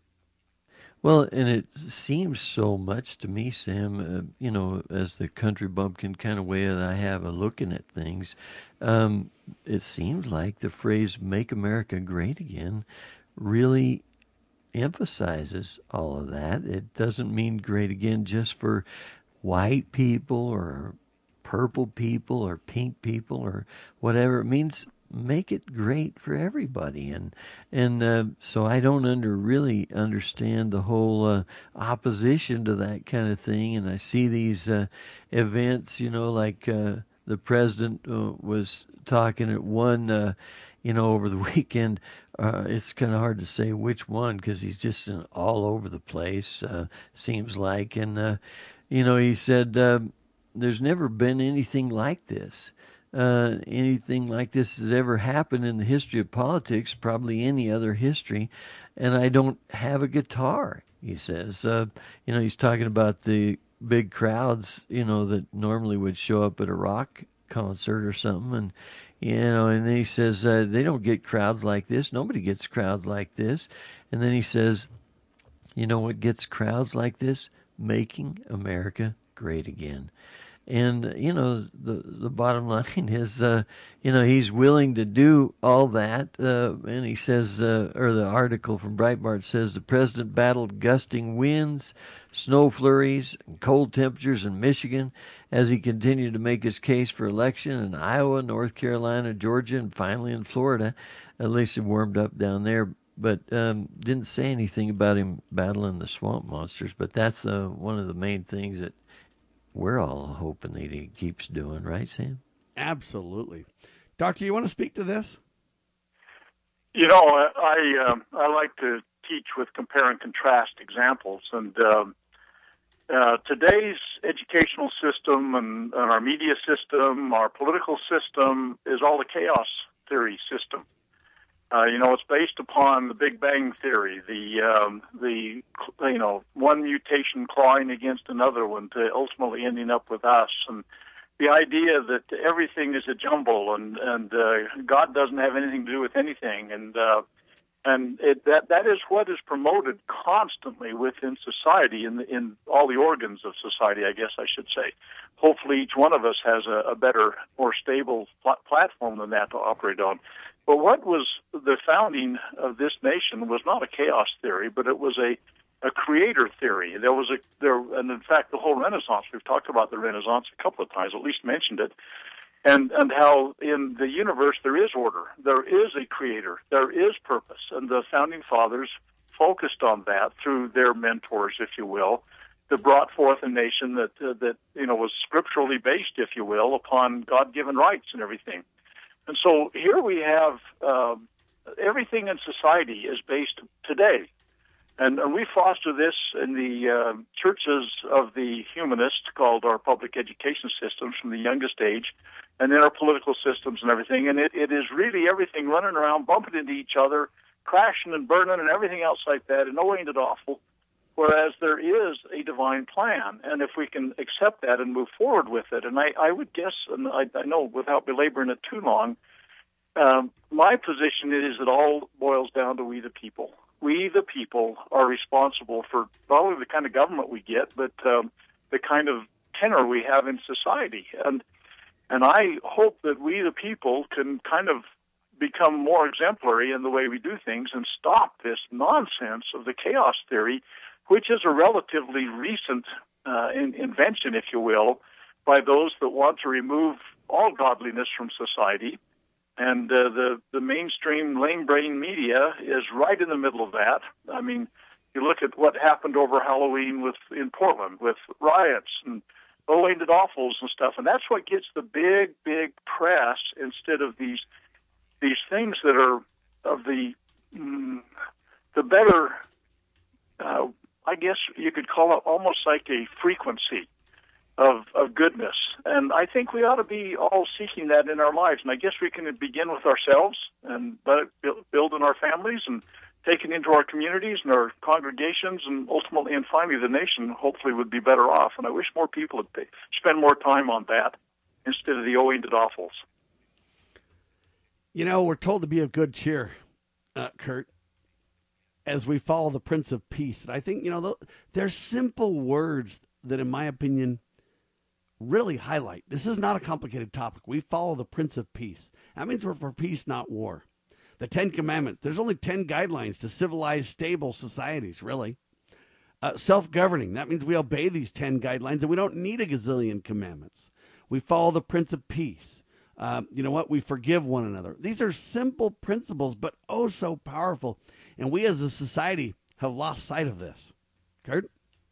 Well, and it seems so much to me, Sam, uh, you know, as the country bumpkin kind of way that I have of looking at things, um, it seems like the phrase "Make America Great Again" really emphasizes all of that. It doesn't mean great again just for white people or purple people or pink people or whatever. It means make it great for everybody. And and uh, so I don't under really understand the whole uh, opposition to that kind of thing. And I see these uh, events, you know, like uh, the president uh, was talking at one, uh, you know, over the weekend. Uh, it's kind of hard to say which one because he's just in, all over the place, uh, seems like. And, uh, you know, he said, uh, there's never been anything like this. Uh, anything like this has ever happened in the history of politics, probably any other history, and I don't have a guitar, he says. Uh, you know, he's talking about the big crowds, you know, that normally would show up at a rock concert or something, and, you know, and then he says, uh, they don't get crowds like this. Nobody gets crowds like this. And then he says, you know what gets crowds like this? Making America great again. And, you know, the the bottom line is, uh, you know, he's willing to do all that. Uh, and he says, uh, or the article from Breitbart says, the president battled gusting winds, snow flurries, and cold temperatures in Michigan as he continued to make his case for election in Iowa, North Carolina, Georgia, and finally in Florida. At least it warmed up down there but um, didn't say anything about him battling the swamp monsters. But that's uh, one of the main things that we're all hoping that he keeps doing, right, Sam? Absolutely. Doctor, you want to speak to this? You know, I um, I like to teach with compare and contrast examples, and um, uh, today's educational system and, and our media system, our political system, is all a chaos theory system. Uh, you know, it's based upon the Big Bang theory, the um, the you know one mutation clawing against another one to ultimately ending up with us, and the idea that everything is a jumble and and uh, God doesn't have anything to do with anything, and uh, and it, that that is what is promoted constantly within society, in in all the organs of society, I guess I should say. Hopefully, each one of us has a, a better, more stable pl- platform than that to operate on. But what was the founding of this nation was not a chaos theory, but it was a a creator theory. There was a there, and in fact, the whole Renaissance. We've talked about the Renaissance a couple of times, at least mentioned it, and and how in the universe there is order, there is a creator, there is purpose, and the founding fathers focused on that through their mentors, if you will, that brought forth a nation that uh, that you know was scripturally based, if you will, upon God-given rights and everything. And so here we have uh, everything in society is based today. And, and we foster this in the uh, churches of the humanists, called our public education systems from the youngest age, and in our political systems and everything. And it, it is really everything running around, bumping into each other, crashing and burning and everything else like that, and no ain't it awful. Whereas there is a divine plan, and if we can accept that and move forward with it, and I, I would guess, and I, I know without belaboring it too long, um, my position is it all boils down to we the people. We the people are responsible for not only the kind of government we get, but um, the kind of tenor we have in society. And and I hope that we the people can kind of become more exemplary in the way we do things and stop this nonsense of the chaos theory, which is a relatively recent uh, in, invention, if you will, by those that want to remove all godliness from society. And uh, the, the mainstream lame-brain media is right in the middle of that. I mean, you look at what happened over Halloween with in Portland with riots and oh-ain't it awfuls and stuff, and that's what gets the big, big press instead of these these things that are of the mm, the better, uh, I guess you could call it almost like a frequency of of goodness. And I think we ought to be all seeking that in our lives. And I guess we can begin with ourselves and let it build in our families and take it into our communities and our congregations, and ultimately and finally the nation hopefully would be better off. And I wish more people would pay, spend more time on that instead of the oh-ain't it awfuls. You know, we're told to be of good cheer, uh, Kurt, as we follow the Prince of Peace. And I think, you know, they're simple words that, in my opinion, really highlight. This is not a complicated topic. We follow the Prince of Peace. That means we're for peace, not war. The Ten Commandments. There's only ten guidelines to civilized, stable societies, really. Uh, self-governing. That means we obey these ten guidelines, and we don't need a gazillion commandments. We follow the Prince of Peace. Um, you know what? We forgive one another. These are simple principles, but oh so powerful. And we as a society have lost sight of this. Kurt?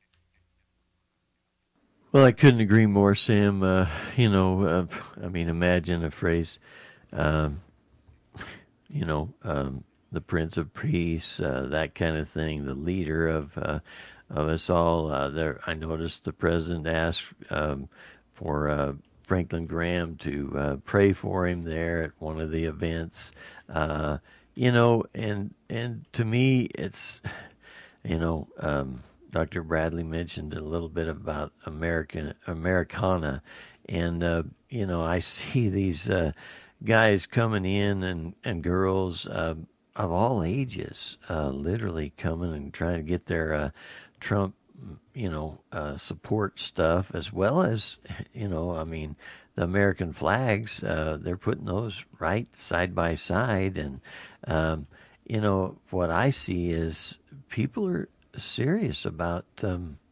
Well, I couldn't agree more, Sam. Uh, you know, uh, I mean, imagine a phrase, um, you know, um, the Prince of Peace, uh, that kind of thing, the leader of uh, of us all. Uh, there, I noticed the president asked um, for uh, Franklin Graham to uh, pray for him there at one of the events. Uh, you know, and and to me, it's, you know, um, Doctor Bradley mentioned a little bit about American Americana, and uh, you know, I see these uh, guys coming in and and girls uh, of all ages, uh, literally coming and trying to get their uh, Trump, you know, uh, support stuff, as well as, you know, I mean, the American flags. Uh, they're putting those right side by side, and um, you know, what I see is people are serious about um,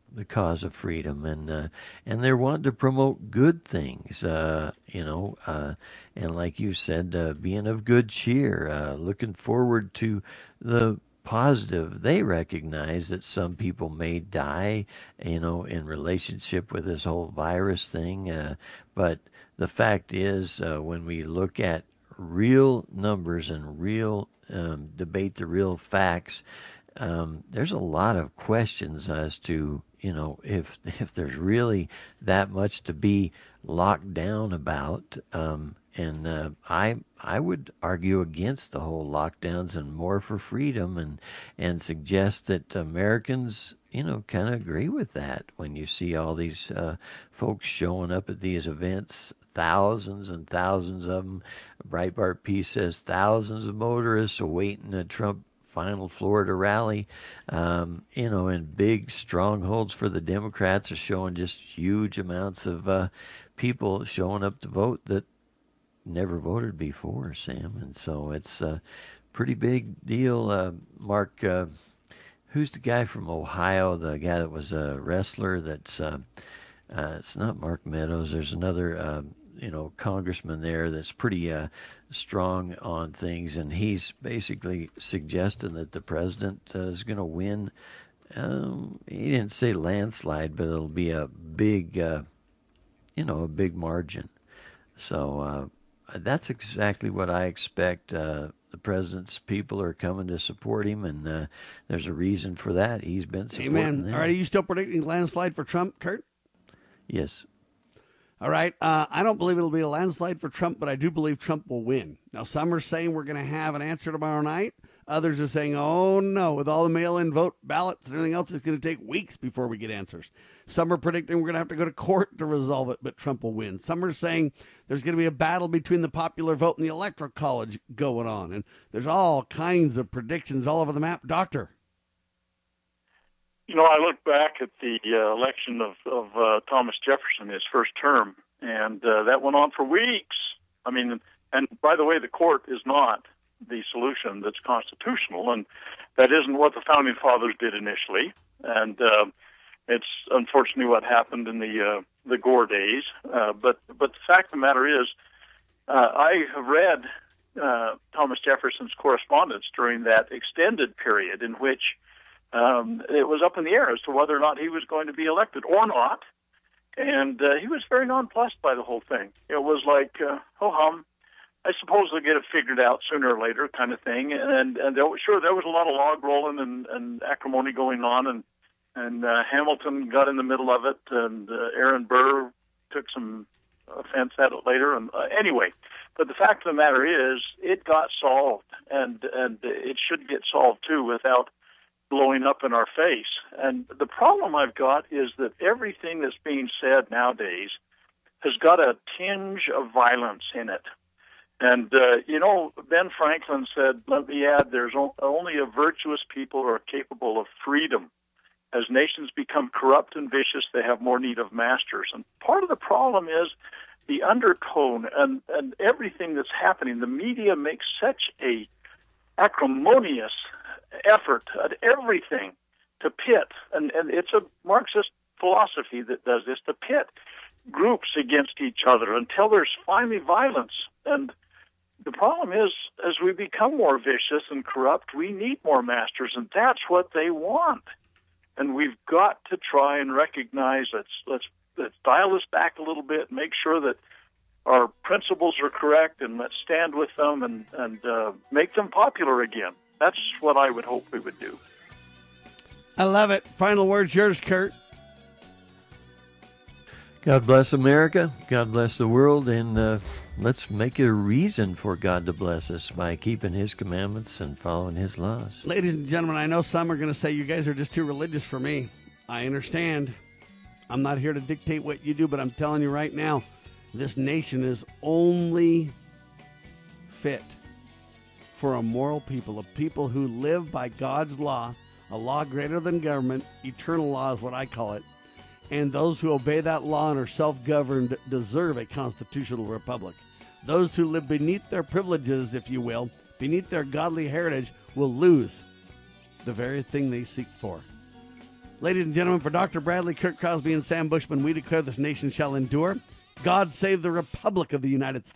the cause of freedom, and uh, and they're wanting to promote good things, uh, you know, uh, and like you said, uh, being of good cheer, uh, looking forward to the positive. They recognize that some people may die, you know, in relationship with this whole virus thing, uh, but the fact is, uh, when we look at real numbers and real um, debate the real facts, um, there's a lot of questions as to, you know, if if there's really that much to be locked down about. Um, and uh, I I would argue against the whole lockdowns and more for freedom, and and suggest that Americans, you know, kind of agree with that when you see all these uh, folks showing up at these events. Thousands and thousands of them. Breitbart piece says thousands of motorists awaiting a Trump final Florida rally. Um, you know, and big strongholds for the Democrats are showing just huge amounts of uh, people showing up to vote that never voted before, Sam. And so it's a pretty big deal. Uh, Mark, uh, who's the guy from Ohio, the guy that was a wrestler that's... Uh, Uh, it's not Mark Meadows. There's another, uh, you know, congressman there that's pretty uh, strong on things, and he's basically suggesting that the president uh, is going to win. Um, he didn't say landslide, but it'll be a big, uh, you know, a big margin. So uh, that's exactly what I expect. Uh, the president's people are coming to support him, and uh, there's a reason for that. He's been supporting Amen. them. All right, are you still predicting landslide for Trump, Kurt? Yes. All right. Uh, I don't believe it'll be a landslide for Trump, but I do believe Trump will win. Now, some are saying we're going to have an answer tomorrow night. Others are saying, oh, no, with all the mail-in vote ballots and everything else, it's going to take weeks before we get answers. Some are predicting we're going to have to go to court to resolve it, but Trump will win. Some are saying there's going to be a battle between the popular vote and the electoral college going on. And there's all kinds of predictions all over the map. Doctor. You know, I look back at the uh, election of, of uh, Thomas Jefferson, his first term, and uh, that went on for weeks. I mean, and by the way, the court is not the solution that's constitutional, and that isn't what the Founding Fathers did initially. And uh, it's unfortunately what happened in the uh, the Gore days. Uh, but but the fact of the matter is, uh, I have read uh, Thomas Jefferson's correspondence during that extended period in which Um, it was up in the air as to whether or not he was going to be elected or not. And uh, he was very nonplussed by the whole thing. It was like, uh, oh, hum, I suppose they'll get it figured out sooner or later kind of thing. And, and there was, sure, there was a lot of log rolling and, and acrimony going on, and, and uh, Hamilton got in the middle of it, and uh, Aaron Burr took some offense at it later. And uh, anyway, but the fact of the matter is it got solved, and, and it should get solved, too, without blowing up in our face. And the problem I've got is that everything that's being said nowadays has got a tinge of violence in it. And, uh, you know, Ben Franklin said, let me add, there's only a virtuous people who are capable of freedom. As nations become corrupt and vicious, they have more need of masters. And part of the problem is the undertone and, and everything that's happening. The media makes such a acrimonious effort at everything to pit, and, and it's a Marxist philosophy that does this, to pit groups against each other until there's finally violence. And the problem is, as we become more vicious and corrupt, we need more masters, and that's what they want. And we've got to try and recognize, let's, let's, let's dial this back a little bit, make sure that our principles are correct, and let's stand with them and, and uh, make them popular again. That's what I would hope we would do. I love it. Final words yours, Kurt. God bless America. God bless the world. And uh, let's make it a reason for God to bless us by keeping his commandments and following his laws. Ladies and gentlemen, I know some are going to say you guys are just too religious for me. I understand. I'm not here to dictate what you do, but I'm telling you right now, this nation is only fit for a moral people, a people who live by God's law, a law greater than government, eternal law is what I call it, and those who obey that law and are self-governed deserve a constitutional republic. Those who live beneath their privileges, if you will, beneath their godly heritage, will lose the very thing they seek for. Ladies and gentlemen, for Doctor Bradley, Kurt Crosby, and Sam Bushman, we declare this nation shall endure. God save the Republic of the United States.